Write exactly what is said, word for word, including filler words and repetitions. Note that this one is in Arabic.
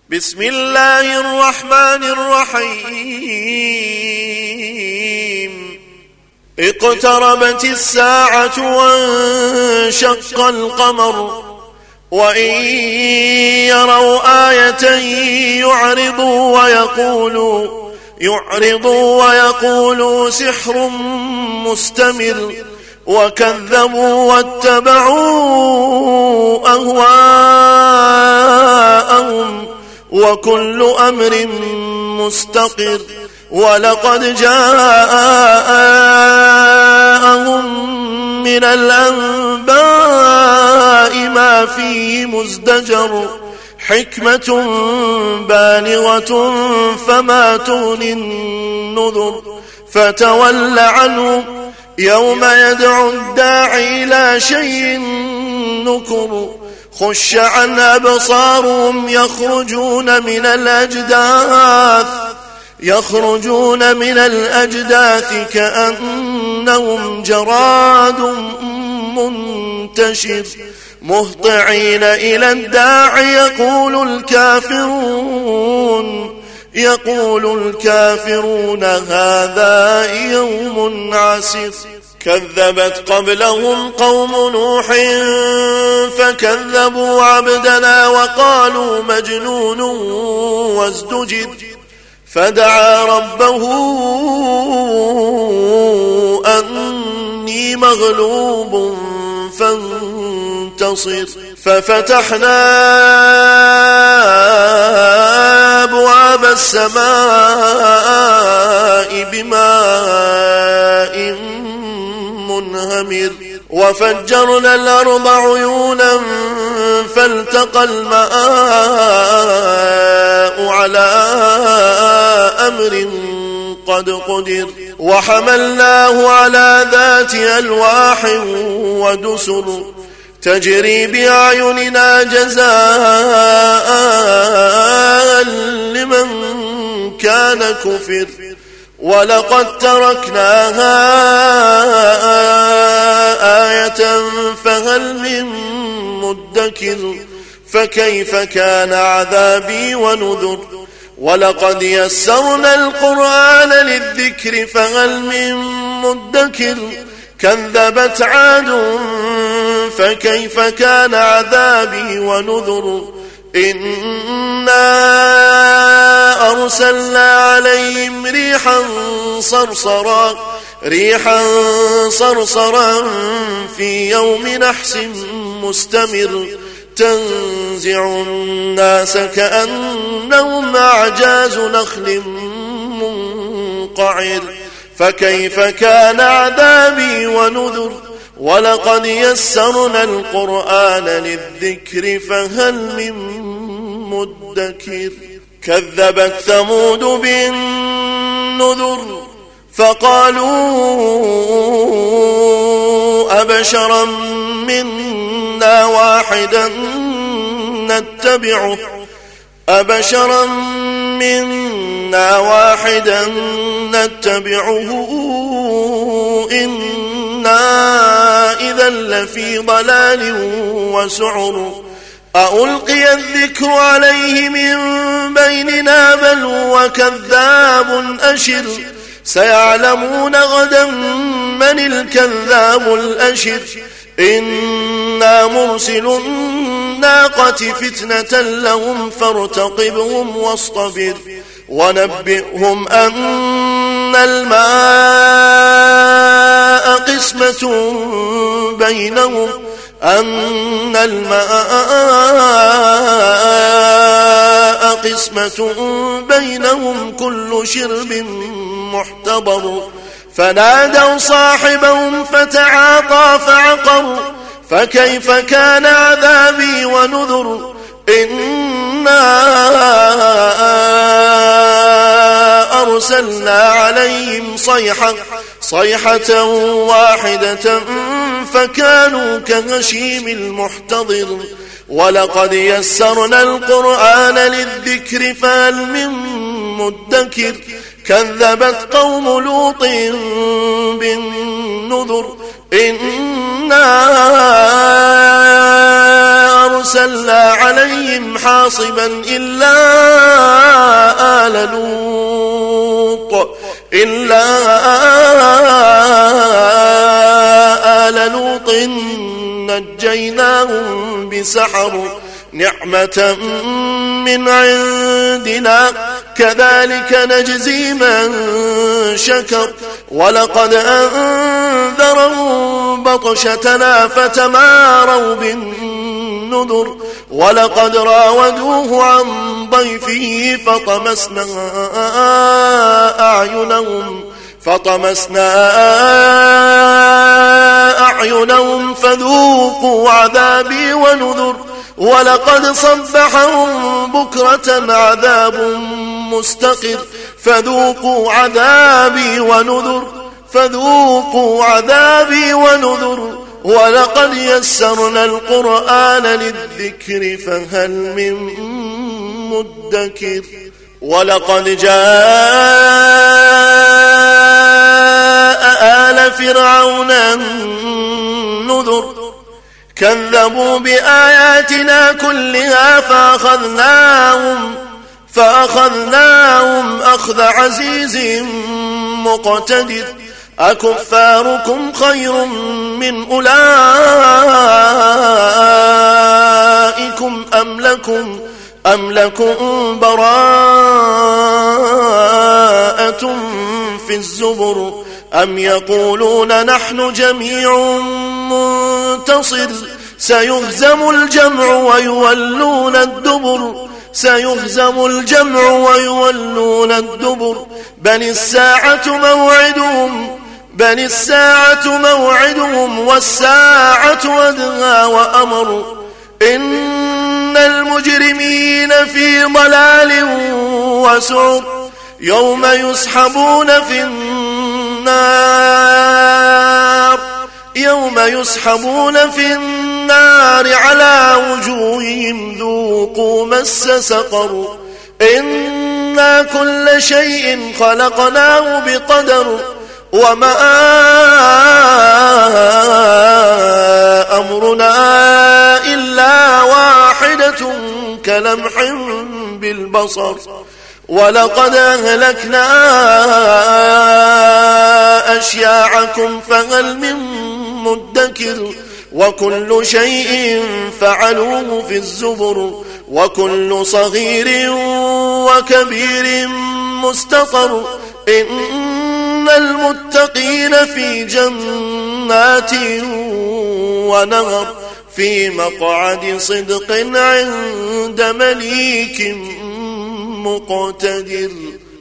بسم الله الرحمن الرحيم اقتربت الساعة وانشق القمر وإن يروا آية يعرضوا ويقولوا يعرضوا ويقولوا سحر مستمر وكذبوا واتبعوا أهواءهم وكل أمر مستقر ولقد جاءهم من الأنباء ما فيه مزدجر حكمة بالغة فما تغني النذر فتول عنه يوم يدعو الداعي إلى شيء نكر خش عن أبصارهم يخرجون من الأجداث يخرجون من الأجداث كأنهم جراد منتشر مهطعين إلى الداعي يقول الكافرون يقول الكافرون هذا يوم عسر كذبت قبلهم قوم نوح فكذبوا عبدنا وقالوا مجنون وازدجر فدعا ربه أني مغلوب فانتصر ففتحنا أبواب السماء بماء منهمر وفجرنا الأرض عيونا فالتقى الماء على أمر قد قدر وحملناه على ذات ألواح ودسر تجري بأعيننا جزاء لمن كان كفر ولقد تركناها آية فهل من مدكر فكيف كان عذابي ونذر ولقد يسرنا القرآن للذكر فهل من مدكر كذبت عاد فكيف كان عذابي ونذر إنا أرسلنا عليهم ريحا صرصرا ريحا صرصرا في يوم نحس مستمر تنزع الناس كأنهم أعجاز نخل منقعر فكيف كان عذابي ونذر ولقد يسرنا القرآن للذكر فهل من مدكر كذبت ثمود بالنذر فقالوا أبشرا منا واحدا نتبعه أبشرا منا واحدا نتبعه إنا إذا لفي ضلال وسعر ألقي الذكر عليه من بيننا بل هو كذاب أشر سيعلمون غدا من الكذاب الأشر إنا مرسل الناقة فتنة لهم فارتقبهم واصطبر ونبئهم أن الماء قسمة بينهم أن الماء قسمة بينهم كل شرب محتضر فنادوا صاحبهم فتعاطى فعقر فكيف كان عذابي ونذر إنا أرسلنا عليهم صيحة صيحة واحدة فكانوا كهشيم المحتضر ولقد يسرنا القرآن للذكر فهل من مدكر كذبت قوم لوط بالنذر إنا أرسلنا عليهم حاصبا إلا آل لوط إلا آل لوط نجيناهم بسحر نعمة من عندنا كذلك نجزي من شكر ولقد أنذرهم بطشتنا فتماروا بالنذر ولقد راودوه عن ضيفه فطمسنا أعينهم فطمسنا أعينهم فذوقوا عذابي ونذر ولقد صبحهم بكرة عذاب مستقر فذوقوا عذابي ونذر فذوقوا عذابي ونذر ولقد يسرنا القرآن للذكر فهل من مدكر ولقد جاء آل فرعون النذر كذبوا بآياتنا كلها فأخذناهم فأخذناهم أخذ عزيز مقتدر أكفاركم خير من أولئكم أم لكم أم لكم براءة في الزبر أم يقولون نحن جميع منتصر سيهزم الجمع ويولون الدبر سيهزم الجمع ويولون الدبر بل الساعة موعدهم بل الساعة موعدهم والساعة أدهى وأمر إن المجرمين في ضلال وسعر يوم يسحبون في النار يوم يسحبون في النار على وجوههم ذوقوا مس سقر إنا كل شيء خلقناه بقدر وما أمرنا إلا واحدة كلمح بالبصر ولقد أهلكنا أشياعكم فهل من مدكر وكل شيء فعلوه في الزبر وكل صغير وكبير مستقر إن المتقين في جنات ونهر في مقعد صدق عند مليك مقتدر.